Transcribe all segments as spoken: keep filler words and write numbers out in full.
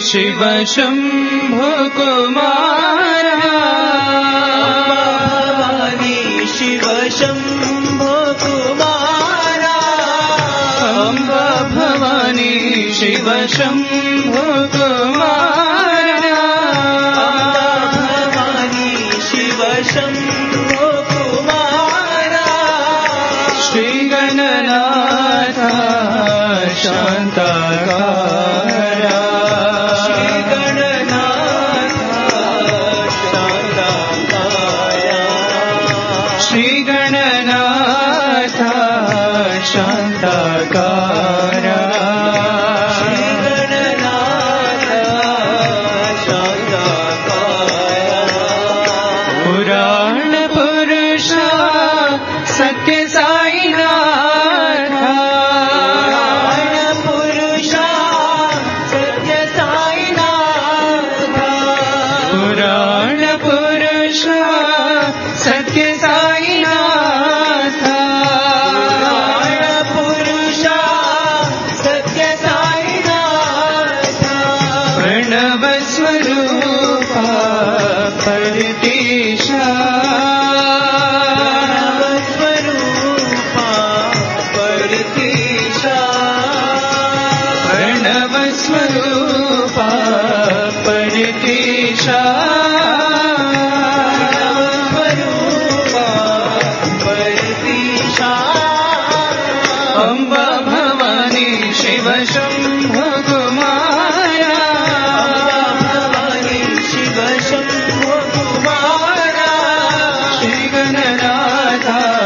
शिव शंभो कुमारा भवानी शिव शंभो कुमारा अम्बा भवानी शिव शंभो कुमारा भवानी शिव शंभो कुमारा श्री गणनाथ शांताकारा श्री गणनाथ शांताकारा श्री गणनाथ शांताकारा पुराण पुरुष सत्य साईनाथ पुरुष सत्य साईनाथ पुराण पुरुष सत्य साईनाथ पुरुष सत्य साईनाथ प्रणव स्वरूप परतीशा प्रणव स्वरूप परतीशा अम्बा भवानी शिव शंभो कुमारा भवानी शिव शंभो कुमारा श्री गणनाथ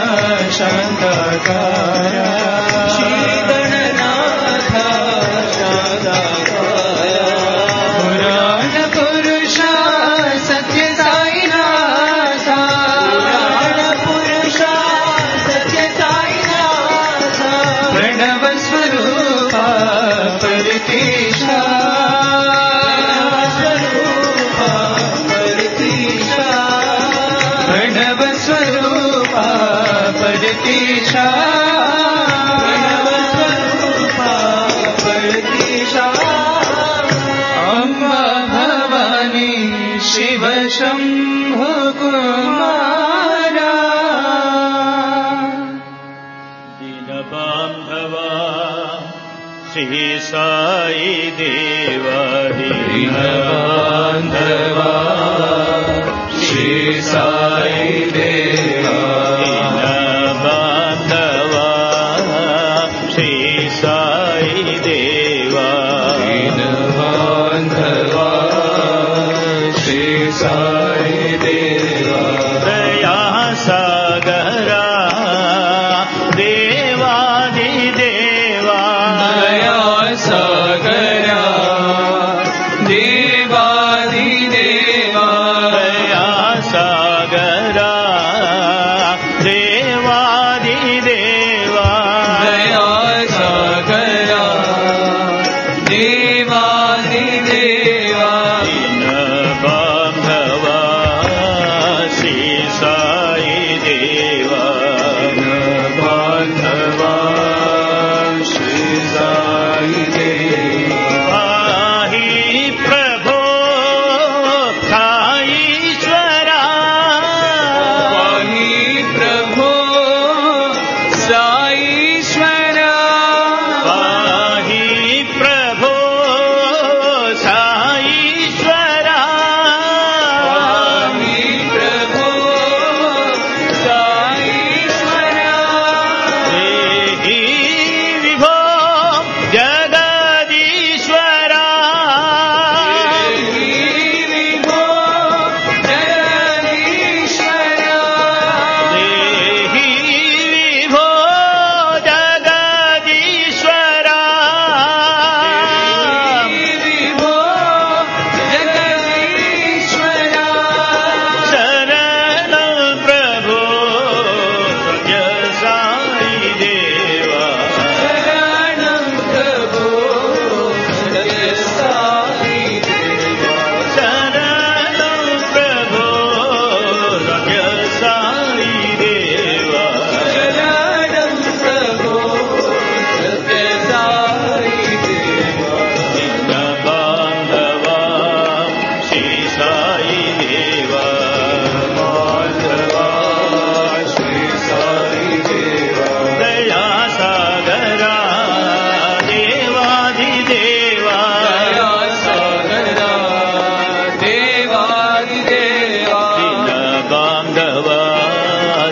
शांताकारा श्री गणनाथ शांताकारा पुराण पुरुष सत्य साईनाथ पुराण पुरुष सत्य साईनाथ प्रणव स्वरूप परतीशा स्वरूप परतीशा प्रणव स्वरूप परतीशा प्रणव स्वरूप परतीशा अम्बा भवानी शिव शंभो कुमारा दीनबान्धवा श्री साई देवा दीनबान्धवा श्री साई देवा दीनबान्धवा श्री साई देवा दीनबान्धवा श्री साई देवा दया सागरा देवादिदेवा दया सागरा देवादिदेवा दया सागरा देवादिदेवा दया सागरा देवादिदेवा दीनबान्धवा श्री साई देवा बांधवा श्री साई देवा पाहि प्रभो साईश्वरा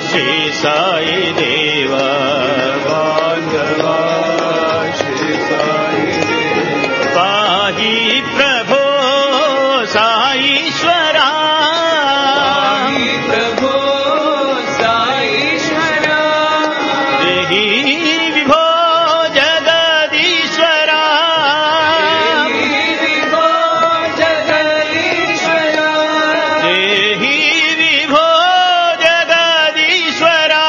श्री साई देवा बांधवा श्री साई पाहि प्रभो साईश्वरा प्रभो साईश्वरा देहि विभो जगदीश्वरा विभो जगदीश्वरा देहि विभो जगदीश्वरा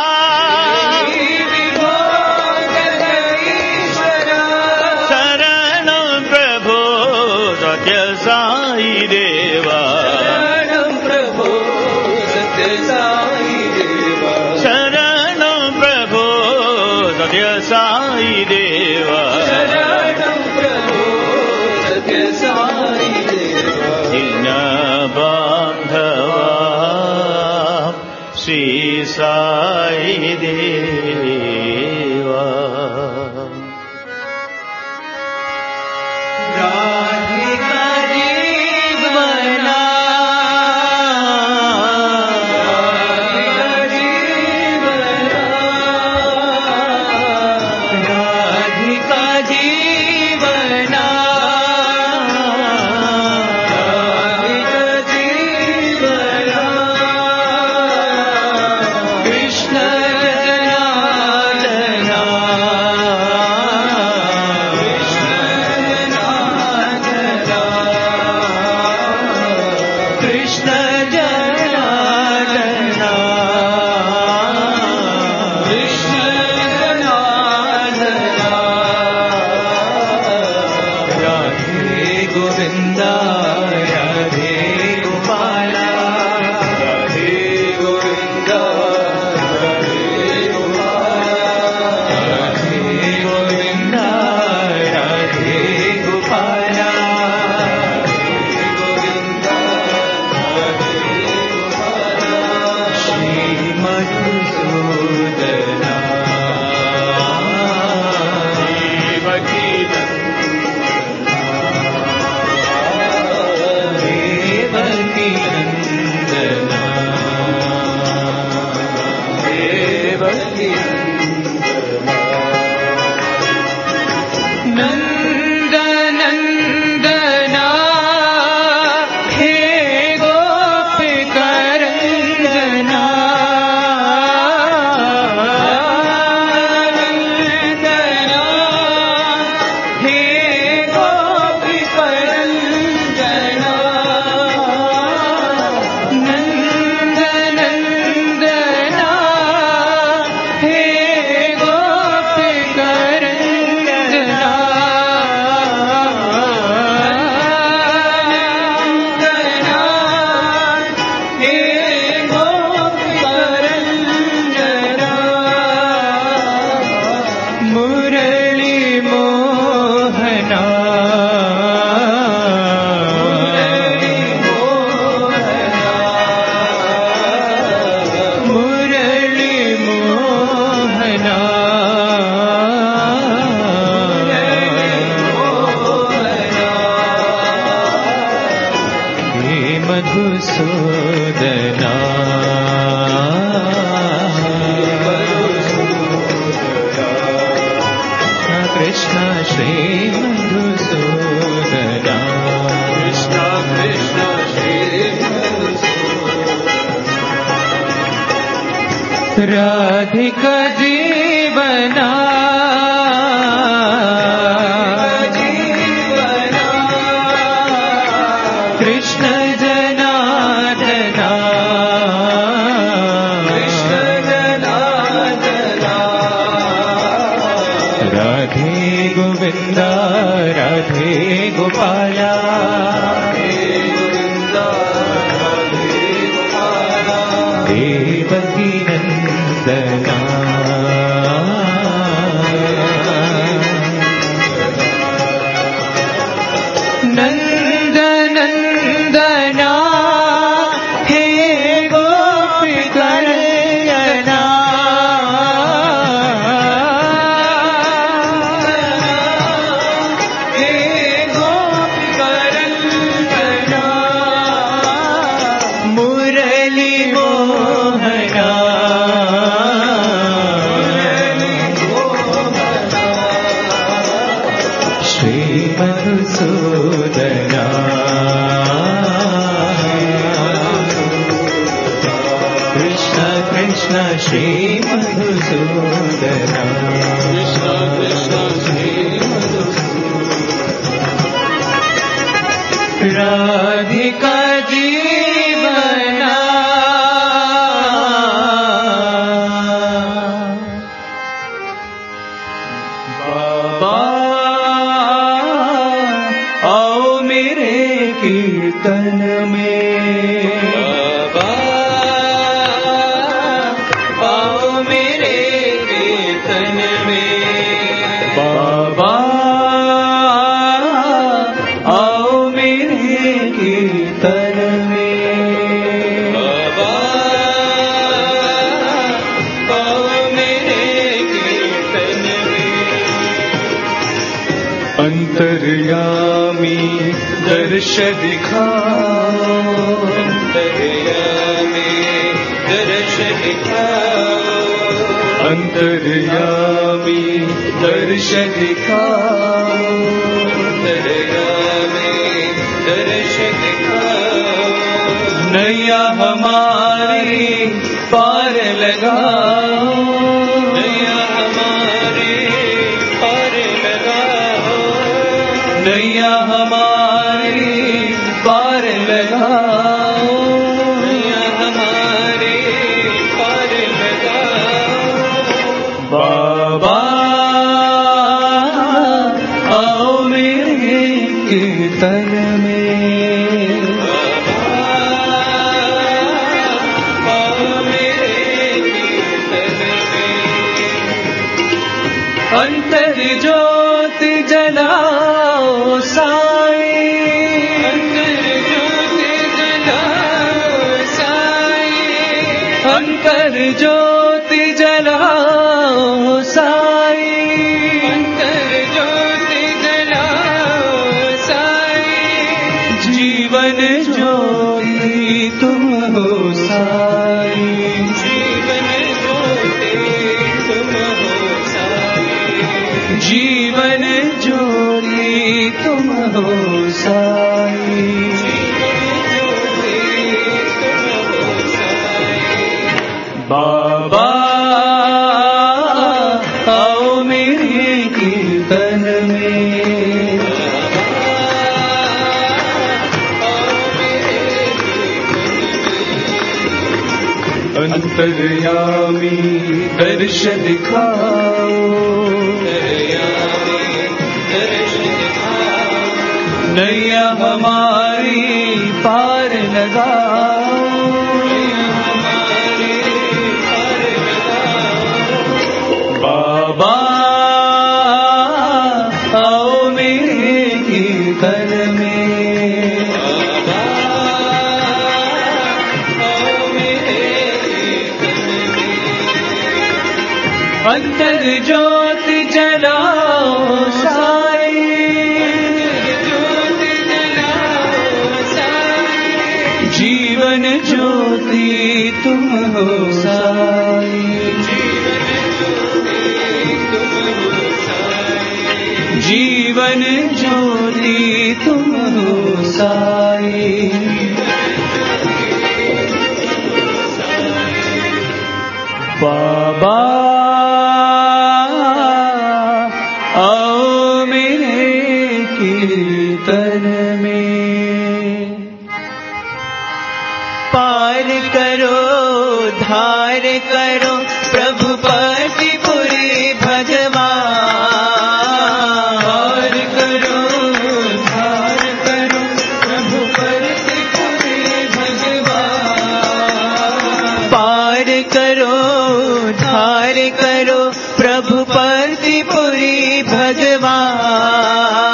विभो जगदीश्वरा शरणं प्रभो सत्य साई देवा शरणं प्रभो सत्य साई देवा शरणं प्रभो सत्य साई देवा शरणं प्रभो सत्य साई देवा दीन बांधवा श्री साई देवा राधिका जीवना राधिका जीवना कृष्ण जनार्दना कृष्ण जनार्दना कृष्ण जनार्दना राधे गोविंदा राधे गोपाला राधे गोविंदा राधे गोपाला राधे गोविंदा राधे गोपाला श्री मधुसूदना देवकी नंदना देवकी नंदनंदना हे गोपिकरंजना नंदना हे गोपिकरंजना नंदनंदना हे गोपिकरंजना हे गोपिकरंजना मुरली मोहना मुरली मोहना हे मधुसूदना कृष्ण श्री मधुसूदना कृष्ण कृष्ण श्री राधिका जीवना कृष्ण जनार्दना कृष्ण जनार्दना राधे गोविंदा राधे गोपाला देवकी नंदना नंदनंदना हे गोपिकरंजना हे गोपिकरंजना मुरली मोहना कृष्ण श्री मधुसूदना कृष्ण कृष्ण श्री राधिका जीवना बाबा आओ मेरे कीर्तन में बाबा आओ मेरे कीर्तन में बाबा आओ मेरे कीर्तन में बाबा आओ मेरे कीर्तन में अंतर्यामी दर्श दिखाओ अंतर्यामी दर्श दिखाओ अंतर्यामी दर्श दिखाओ अंतर्यामी दर्श दिखाओ नैया हमारी पार लगाओ नैया हमारे पार लगाओ नैया हमारी पार लगाओ नैया हमारे पार लगाओ बाबा आओ मेरे कीर्तन में आओ मेरे कीर्तन में अंतर ज्योति जलाओ साई अंतर ज्योति जलाओ साई अंतर ज्योति जलाओ अंतर ज्योति जलाओ साई जीवन ज्योति तुम हो साई जीवन ज्योति तुम हो साई जीवन ज्योति तुम हो साई बाबा आओ मेरे कीर्तन में अंतर्यामी दर्श दिखाओ नैया हमारी पार लगाओ बाबा आओ मेरे कीर्तन में अंतर ज्योति जलाओ साई जीवन ज्योति तुम हो साई जीवन ज्योति तुम हो साई बाबा आओ मेरे कीर्तन में पार करो धार करो प्रभु पतिपुरी भगवान पार करो धार करो प्रभु पतिपुरी भगवान पार करो धार करो प्रभु पतिपुरी भगवान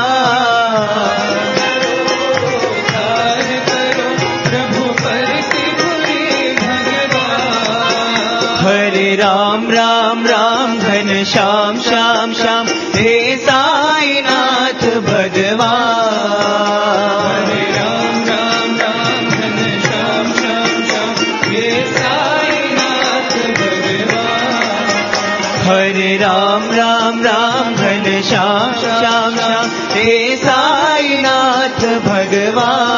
हरे राम राम राम घन श्याम श्याम श्याम हे साईनाथ भगवान हरे राम राम राम घन श्याम श्याम श्याम हे साईनाथ भगवान हरे राम राम राम घन श्याम श्याम श्याम हे साईनाथ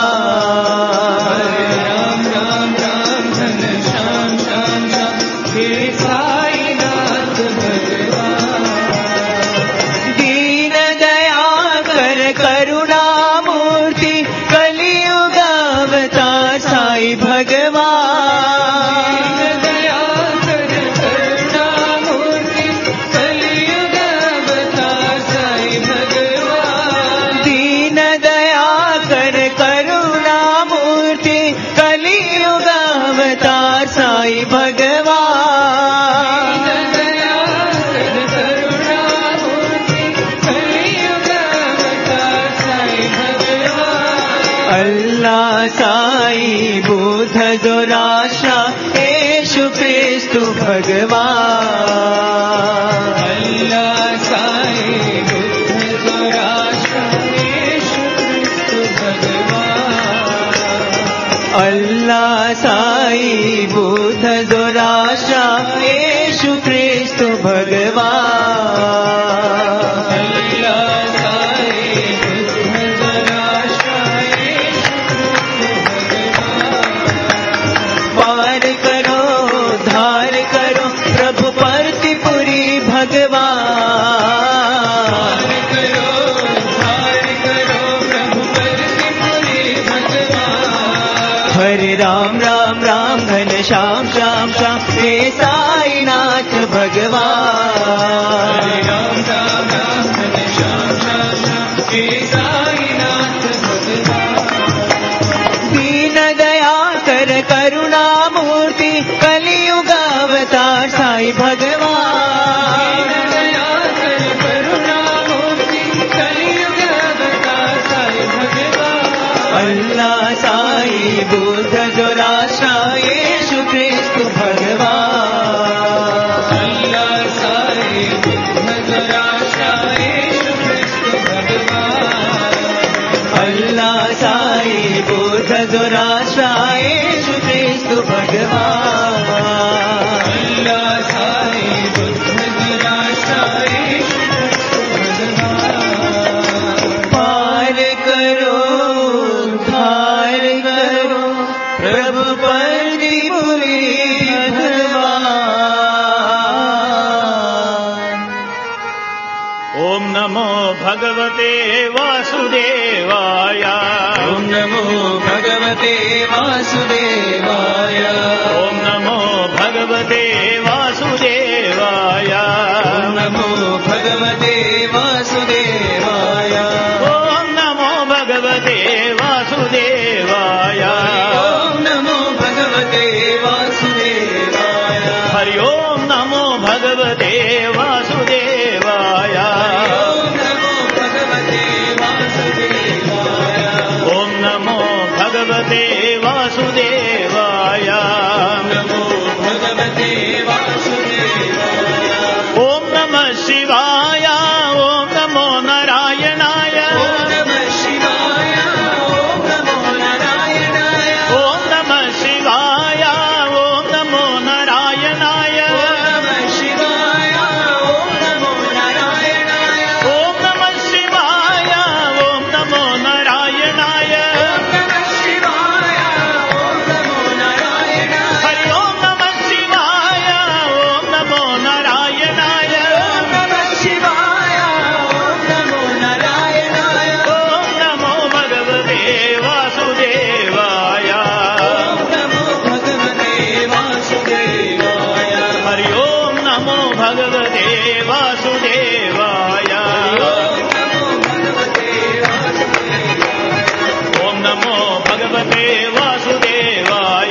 भगवान हरे राम राम राम घन श्याम श्याम श्याम हे साई भगवान अल्लाह साई बुद्ध जोराशा येशु क्रिस्तु भगवान अल्लाह साई बुद्ध जोराशा येशु क्रिस्तु भगवान अल्लाह साई बुद्ध जोराशा येशु क्रिस्तु भगवान पार करो धार करो प्रभु परतिपुरी भगवान करो धार करो प्रभु परतिपुरी भगवान हरे राम राम राम घन श्याम श्याम श्याम हे साईनाथ भगवान हरे राम राम राम हरे श्याम श्याम श्याम हे साईनाथ भगवान दीन दया कर करुणा मूर्ति कलियुग अवतार साई भगवान दया कर करुणा मूर्ति कलियुग अवतार साई भगवान अल्लाह साई बुद्ध जोराशा येशु क्रिस्तु भगवान अल्लाह साई बुद्ध जोराशा येशु क्रिस्तु भगवान अल्लाह साई बुद्ध जोराशा येशु क्रिस्तु भगवान अल्लाह साई बुद्ध जोराशा येशु क्रिस्तु भगवान पार करो धार करो प्रभु परतिपुरी भगवान ओम नमो भगवते वासुदेवाय ओम नमो भगवते वासुदेवाय ओम नमो भगवते वासुदेवाय ओम नमो भगवते वासुदेवाय ओम नमो भगवते वासुदेवाय ओम नमो भगवते वासुदेवाय हरि ओम नमो भगवते वासुदेवाय ओम नमो भगवते वासुदेवाय ओम नमो भगवते वासुदेवाय नमो भगवते वासुदेवाय ओम नमः शिवाय ओम नमो नारायणाय ओम नमः शिवाय ओम नमो नारायणाय ओम नमः शिवाय ओम नमो नारायणाय ओम नमः शिवाय ओम नमो नारायणाय ओम नमः शिवाय ओम नमो नारायणाय ओम नमः शिवाय ओम नमो नारायणाय हरि ओम नमः शिवाय ओम नमो नारायणाय ओम नमः शिवाय ओम नमो नारायणाय ओम नमो भगवते वासुदेवाय ओम नमो भगवते वासुदेवाय हरि ओम नमो भगवते वासुदेवाय ओम नमो भगवते वासुदेवाय ओम नमो भगवते वासुदेवाय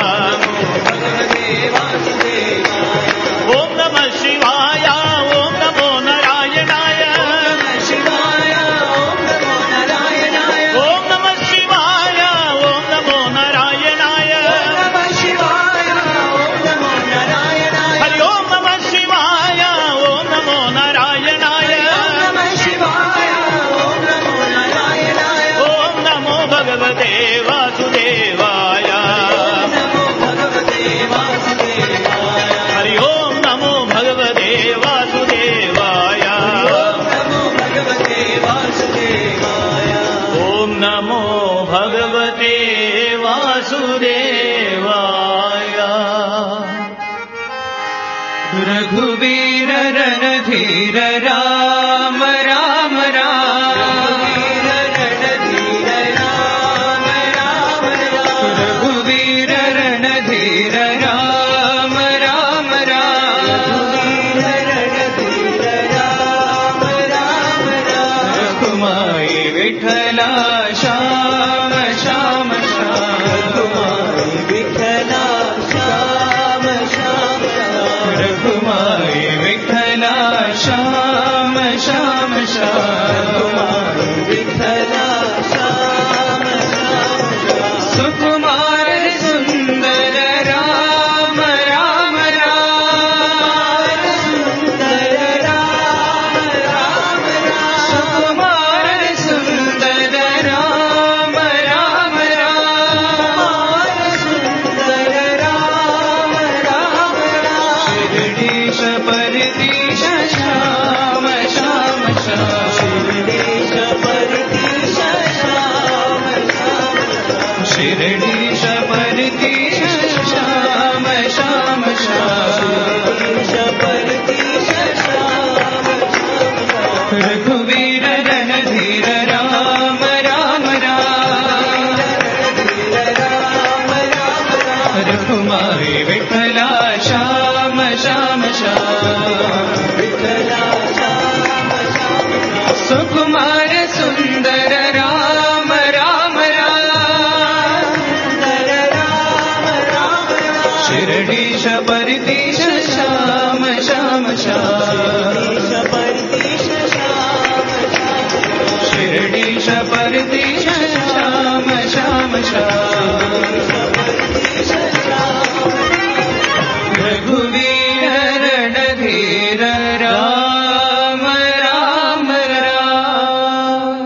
भगवते वासुदेवाय ओम नमः शिवाय ओम नमो नारायणाय ओम नमः शिवाय ओम नमो नारायणाय ओम नमः शिवाय ओम नमो नारायणाय ओम नमः शिवाय ओम नमो नारायणाय हरि ओम नमः शिवाय ओम नमो नारायणाय ओम नमः शिवाय ओम नमो नारायणाय ओम नमो भगवते वासुदेवाय ओम नमो भगवते वासुदेवाय हरि ओम नमो भगवते वासुदेवाय ओम नमो भगवते वासुदेवाय ओम नमो भगवते वासुदेवाय रघुवीर रणधीर राम राम राम रणधीर राम राम रघुवीर रणधीर राम राम राम रणधीर राम राम राम रघुमाई विठ्ठला श्याम श्याम श्याम रघुमाई विठ्ठला श्याम श्याम विठ्ठला श्याम सुकुमार सुंदर राम राम राम सुंदर राम राम राम सुकुमार सुंदर राम राम राम सुंदर राम राम राम शिरडीश परदीश श्याम श्याम श्याम शिरडीश परदीश श्याम श्याम शिरडीश परदीश श्याम श्याम श्याम शिरडीश परदीश श्याम श्याम रघुवीर रणधीर राम राम राम राम राम राम रघुमारी विठ्ठला श्याम श्याम श्याम विठ्ठला श्याम श्याम सुकुमार सुंदर राम राम राम सुंदर राम राम राम शिरडीश परदीश श्याम श्याम श्याम शिरडीश परदीश श्याम श्याम शिरडीश परदीश श्याम श्याम श्याम परदीश श्याम रघुवीर रणधीर राम राम राम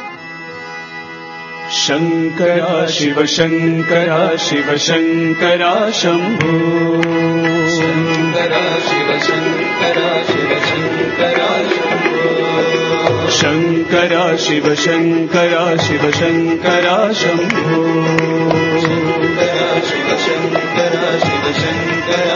शङ्करा शिव शङ्करा शिव शङ्करा शम्भो शंकर शिव शंकर शिव शंकर शङ्करा शिव शङ्करा शिव शङ्करा शम्भो शिव शंकर शिव शंकर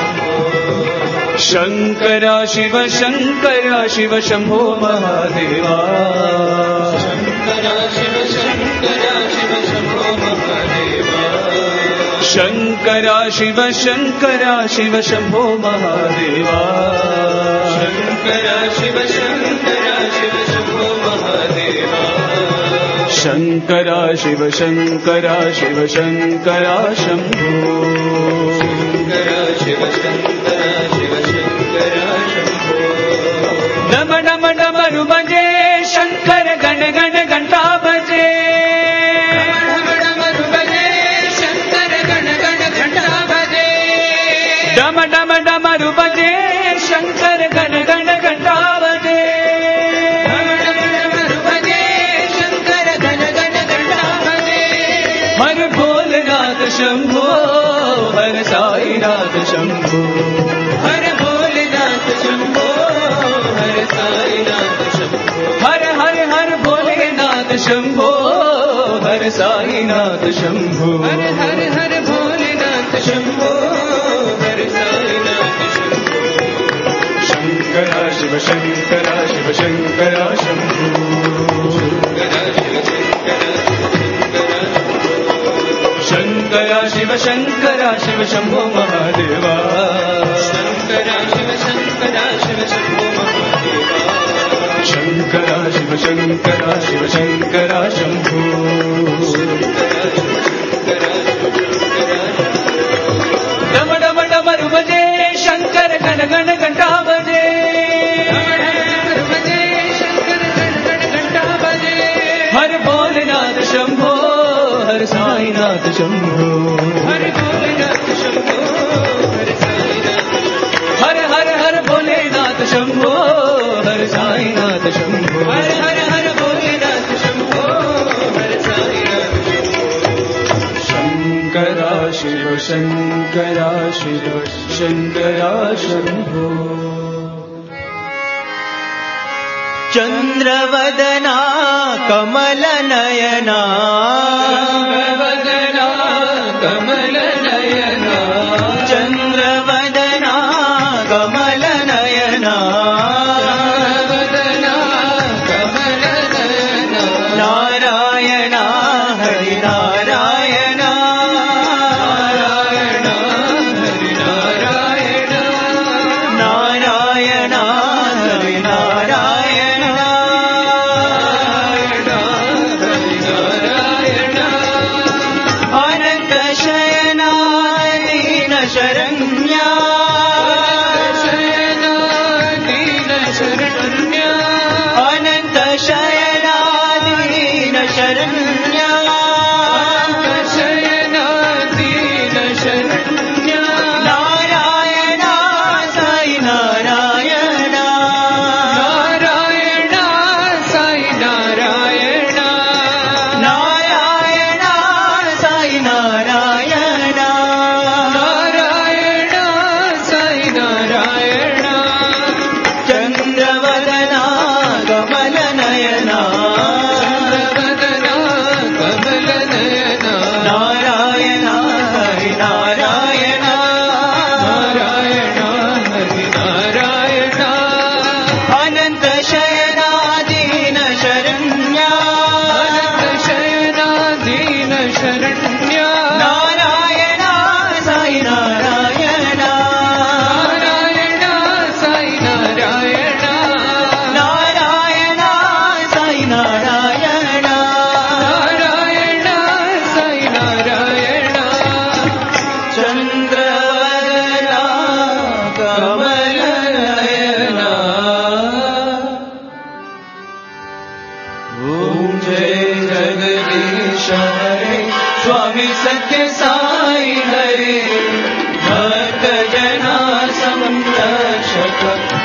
शङ्करा शिव शङ्करा शिव शम्भो महादेवा शंकर शिव शंकर शिव शंभो महादेवा शङ्करा शिव शङ्करा शिव शम्भो महादेवा शंकर शिव शंकर शिव शंभो महादेवा शङ्करा शिव शङ्करा शिव शङ्करा शम्भो शंकर शिव शंकर शिव शंकर शंभो डम डम डमरु बजे शंकर गण गण घंटा बजे डमरू बजे शंकर गण गण घंटा बजे डम डम डमरु बजे शंकर गण गण घंटा बजे डमरू बजे शंकर गण गण घंटा बजे हर भोलेनाथ शंभो हर साईनाथ शंभो हर भोलेनाथ शंभो हर साईनाथ शंभो हर हर हर भोलेनाथ शंभो हर साईनाथ शंभो हर हर हर भोलेनाथ शंभो हर साईनाथ शंभो शंकरा शिव शंकरा शिव शंकरा शंभो शंकर शिव शंकर शंकरा शिव शंकरा शिव शंभो महादेवा शंकर शिव शंकर शिव शंभो महादेवा शंकरा शिव शंकरा शिव शंकरा शंभो डम डम डमरु बजे शंकर गण गण घंटा बजे बजे शंकर गण गण घंटा बजे हर भोलेनाथ शंभो हर साईनाथ शंभो हर भोलेनाथ शंभो हर साईनाथ हर हर हर भोलेनाथ शंभो हर साईनाथ शंभो हर हर हर भोलेनाथ शंभो हर साईनाथ शंकरा शिव शंकरा शिव शंकरा शंभो चंद्रवदना कमल नयना वदना कमल नयना चंद्रवदना कमल नयना वदना कमल नयना नारायण हरि नारायण नारायण हरि नारायण नारायण हरि नारायण नारायण हरि नारायण अनंत शयना दीन शरण्या शयना दीन शरण्या अनंत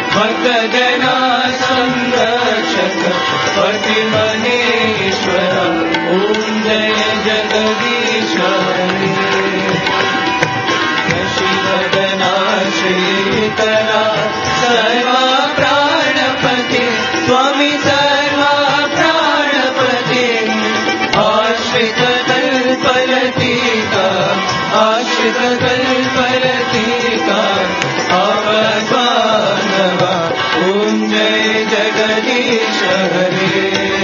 भक्तजना संरक्षक पति महेश्वर ओम जय जगदीश हरे शिवदना श्रीतरा सर्वा प्राणपति स्वामी सर्वा प्राणपति आश्रित कल्पलतिका आश्रित कल्पलतिका आवद्बान्धवा ओम जय जगदीश हरे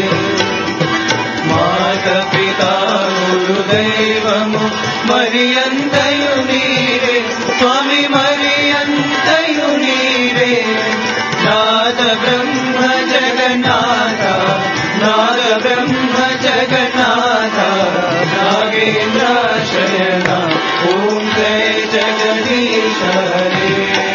माता पिता गुरुदैवमु मरियन्तयु नीरे स्वामी मरियन्तयु नीरे नाद ब्रह्म जगन्नाथ नाद ब्रह्म जगन्नाथ नागेन्द्र शयना ओम जय जगदीश हरे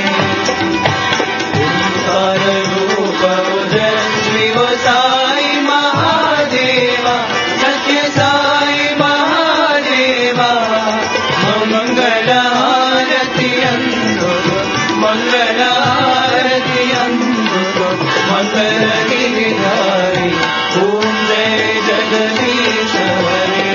ओंकार रूप ओजस्वी वो साई महादेवा सत्य साई महादेवा मंगल आरती अंदो मंगल आरती अंदो मंगल गिरिधारी ओम जय जगदीश हरे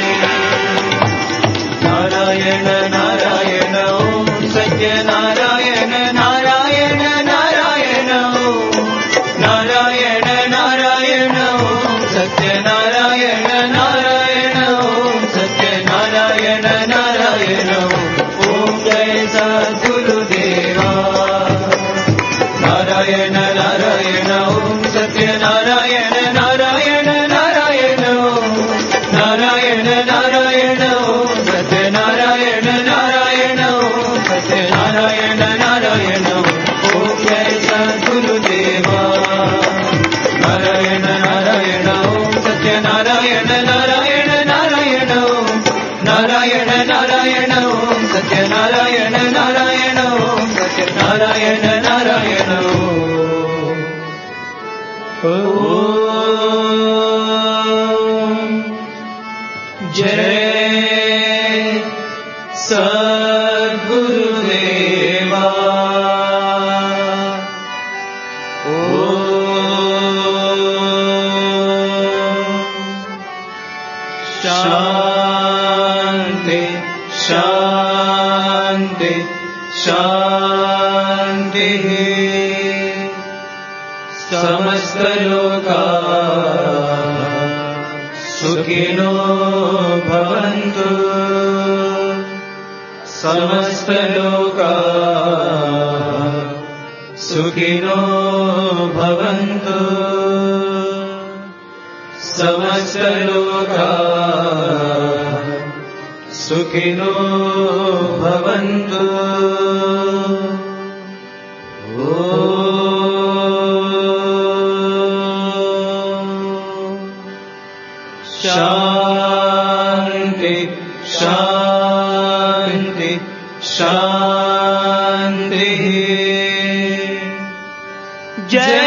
नारायण नारायण ओम सत्य नारायण नारायण नारायण ओम नारायण नारायण ओम सत्य नारायण नारायण ओम सत्य नारायण नारायण ओम जय सद्गुरुदेवा नारायण नारायण ओम सत्य नारायण नारायण नारायण ओम नारायण नारायण ओम सत्य नारायण नारायण ओम सत्य नारायण नारायण ओम जय सद्गुरुदेवा नारायण नारायण ओम सत्य नारायण नारायण नारायण ओम नारायण नारायण ओम सत्य नारायण नारायण ओम सत्य नारायण नारायण ओम जय सद्गुरुदेवा शांति शांति शांति समस्त लोका सुखिनो भवन्तु समस्त लोका सुखिनो भवन्तु समस्त लोका सुखिनो भवन्तु शांति शांति शांति जय